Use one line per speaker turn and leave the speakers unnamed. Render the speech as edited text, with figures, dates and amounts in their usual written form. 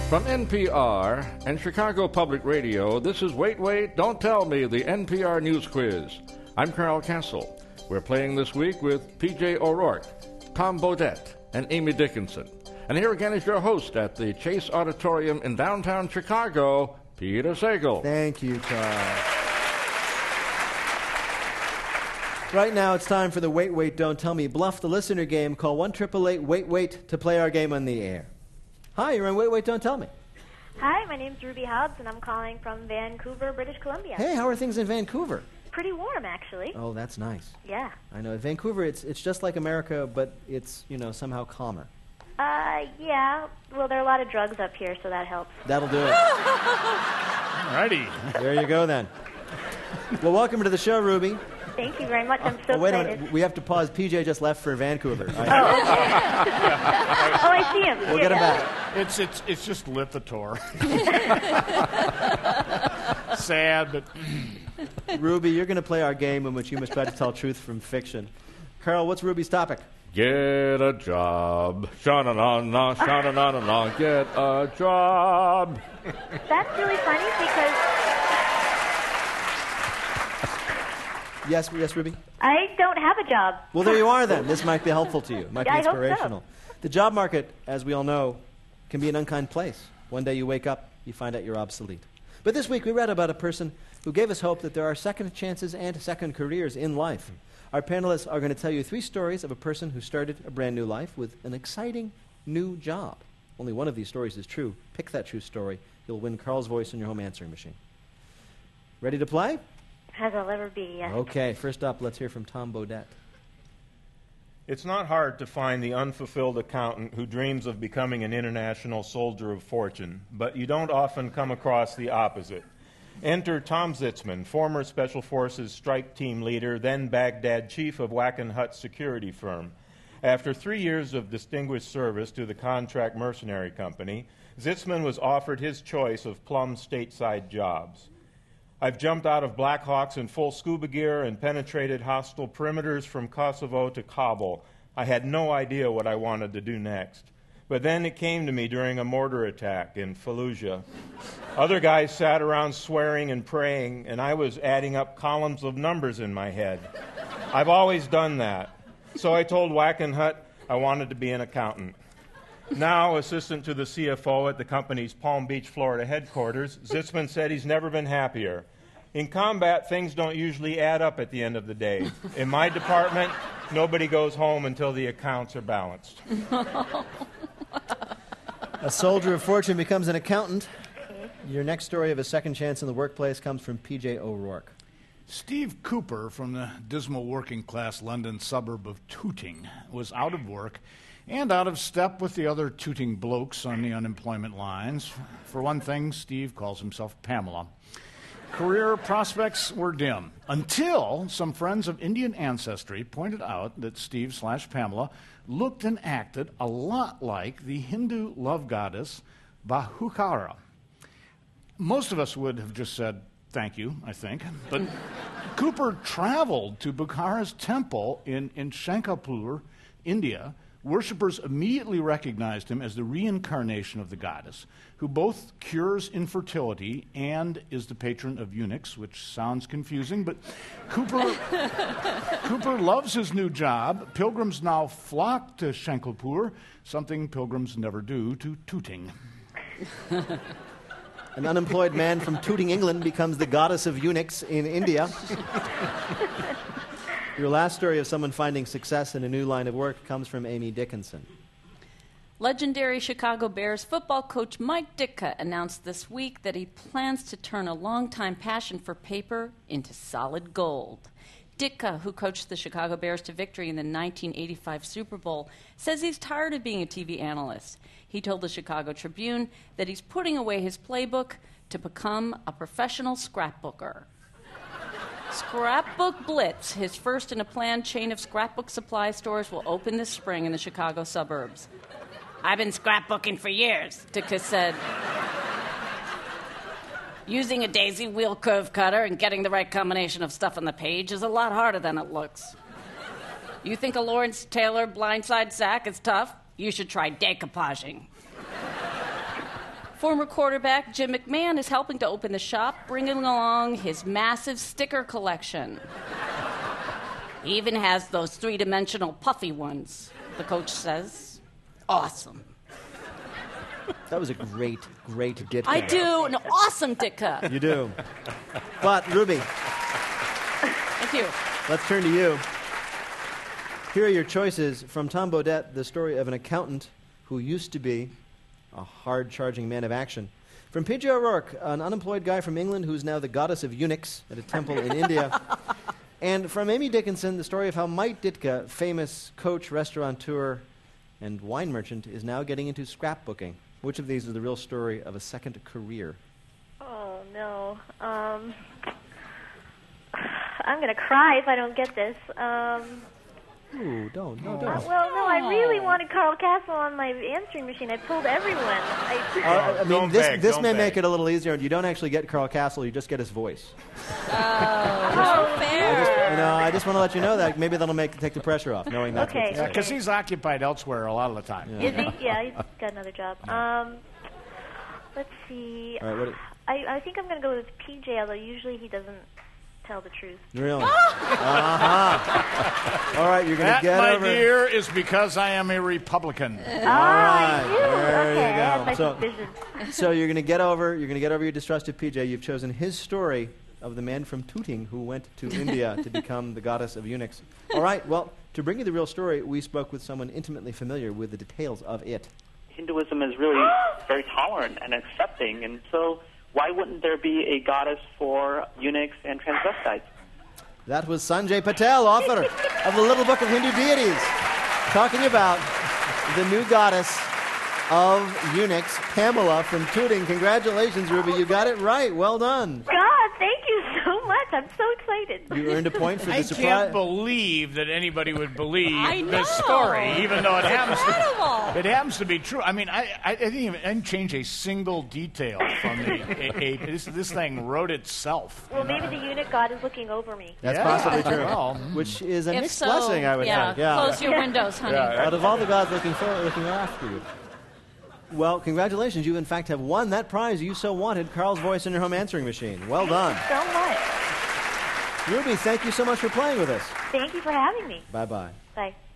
From NPR and Chicago Public Radio, this is Wait, Wait, Don't Tell Me, the NPR News Quiz. I'm Carl Castle. We're playing this week with P.J. O'Rourke, Tom Bodett, and Amy Dickinson. And here again is your host at the Chase Auditorium in downtown Chicago, Peter Sagal.
Thank you, Carl. Right now, it's time for the Wait, Wait, Don't Tell Me Bluff the Listener game. Call 1-888-WAIT-WAIT to play our game on the air. Hi, you're on Wait, Wait, Don't Tell Me.
Hi, my name's Ruby Hobbs, and I'm calling from Vancouver, British Columbia.
Hey, how are things in Vancouver?
Pretty warm, actually.
Oh, that's nice.
Yeah.
I know. Vancouver, it's just like America, but it's, somehow calmer.
Yeah. Well, there are a lot of drugs up here, so that helps.
That'll do it.
Alrighty.
There you go, then. Well, welcome to the show, Ruby.
Thank you very much. I'm so
wait
excited.
a minute. We have to pause. PJ just left for Vancouver.
Oh, okay. Oh, I see him.
We'll get him back.
It's just Lipitor. Sad, but...
Ruby, you're going to play our game in which you must try to tell truth from fiction. Carl, what's Ruby's topic?
Get a job. Sha-na-na-na, sha-na-na-na-na, get a job.
That's really funny because
Yes, Ruby?
I don't have a job.
Well, there you are, then. This might be helpful to you. It might be
I hope so.
inspirational. The job market, as we all know, can be an unkind place. One day you wake up, you find out you're obsolete. But this week we read about a person who gave us hope that there are second chances and second careers in life. Our panelists are going to tell you 3 stories of a person who started a brand new life with an exciting new job. Only one of these stories is true. Pick that true story. You'll win Carl's voice in your home answering machine. Ready to play?
As I'll ever be, yes.
Okay, first up, let's hear from Tom Bodett.
It's not hard to find the unfulfilled accountant who dreams of becoming an international soldier of fortune, but you don't often come across the opposite. Enter Tom Zitzman, former Special Forces strike team leader, then Baghdad chief of Wackenhut security firm. After 3 years of distinguished service to the contract mercenary company, Zitzman was offered his choice of plum stateside jobs. I've jumped out of Black Hawks in full scuba gear and penetrated hostile perimeters from Kosovo to Kabul. I had no idea what I wanted to do next. But then it came to me during a mortar attack in Fallujah. Other guys sat around swearing and praying, and I was adding up columns of numbers in my head. I've always done that. So I told Wackenhut I wanted to be an accountant. Now assistant to the CFO at the company's Palm Beach, Florida headquarters, Zitzman said he's never been happier. In combat, things don't usually add up at the end of the day. In my department, nobody goes home until the accounts are balanced.
A soldier of fortune becomes an accountant. Your next story of a second chance in the workplace comes from P.J. O'Rourke.
Steve Cooper from the dismal working-class London suburb of Tooting was out of work and out of step with the other Tooting blokes on the unemployment lines. For one thing, Steve calls himself Pamela. Career prospects were dim until some friends of Indian ancestry pointed out that Steve/Pamela looked and acted a lot like the Hindu love goddess Bahukara. Most of us would have just said, thank you, I think. But Cooper traveled to Bukhara's temple in Shankapur, India. Worshippers immediately recognized him as the reincarnation of the goddess, who both cures infertility and is the patron of eunuchs, which sounds confusing, but Cooper loves his new job. Pilgrims now flock to Shankapur, something pilgrims never do to Tooting.
An unemployed man from Tooting, England becomes the goddess of eunuchs in India. Your last story of someone finding success in a new line of work comes from Amy Dickinson.
Legendary Chicago Bears football coach Mike Ditka announced this week that he plans to turn a longtime passion for paper into solid gold. Ditka, who coached the Chicago Bears to victory in the 1985 Super Bowl, says he's tired of being a TV analyst. He told the Chicago Tribune that he's putting away his playbook to become a professional scrapbooker. Scrapbook Blitz, his first in a planned chain of scrapbook supply stores, will open this spring in the Chicago suburbs. I've been scrapbooking for years, Ditka said. Using a daisy wheel curve cutter and getting the right combination of stuff on the page is a lot harder than it looks. You think a Lawrence Taylor blindside sack is tough? You should try decoupaging. Former quarterback Jim McMahon is helping to open the shop, bringing along his massive sticker collection. He even has those three-dimensional puffy ones, the coach says. Awesome.
That was a great Ditka.
I do. An awesome Ditka.
You do. But, Ruby,
Thank you.
let's turn to you. Here are your choices from Tom Bodett, the story of an accountant who used to be a hard-charging man of action. From P.J. O'Rourke, an unemployed guy from England who's now the goddess of eunuchs at a temple in India. And from Amy Dickinson, the story of how Mike Ditka, famous coach, restaurateur, and wine merchant, is now getting into scrapbooking. Which of these is the real story of a second career?
Oh, no. I'm going to cry if I don't get this.
Ooh, don't.
Well, no, I really wanted Carl Castle on my answering machine. I pulled everyone.
I mean,
Don't
this
beg,
this
don't
may
beg.
make it a little easier. You don't actually get Carl Castle, you just get his voice.
Oh, fair.
I just want to let you know that. Maybe that'll take the pressure off, knowing that's
Okay.
what you say.
Because he's occupied elsewhere a lot of the time.
Is he? Yeah, he's got another job. Let's see.
All right,
I think I'm going to go with PJ, although usually he doesn't tell the truth.
Really? Uh-huh. All right, you're going to
That,
get
my
over...
dear, is because I am a Republican.
Ah, you do?
there
Okay,
you
I have
go.
my
So-
suspicions.
So you're going to get over your distrust of PJ. You've chosen his story of the man from Tooting who went to India to become the goddess of eunuchs. All right, well, to bring you the real story, we spoke with someone intimately familiar with the details of it.
Hinduism is really very tolerant and accepting, and so why wouldn't there be a goddess for eunuchs and transvestites?
That was Sanjay Patel, author of the Little Book of Hindu Deities, talking about the new goddess of eunuchs, Pamela from Tooting. Congratulations, Ruby. You got it right. Well done.
God, thank you so much. I'm so excited.
You earned a point for
I
the surprise.
can't believe that anybody would believe
I know.
this story, even though it
Incredible.
happens to be true. I mean, I didn't change a single detail from this thing wrote itself.
Well, maybe the eunuch god is looking over me.
That's
Yeah.
possibly true.
Well,
Which is a
If
mixed
so,
blessing, I would
yeah,
think. Yeah.
close your windows, honey.
Out of all the gods looking after you. Well, congratulations. You, in fact, have won that prize you so wanted, Carl's Voice in Your Home Answering Machine. Well done.
So much.
Ruby, thank you so much for playing with us.
Thank you for having me.
Bye-bye.
Bye.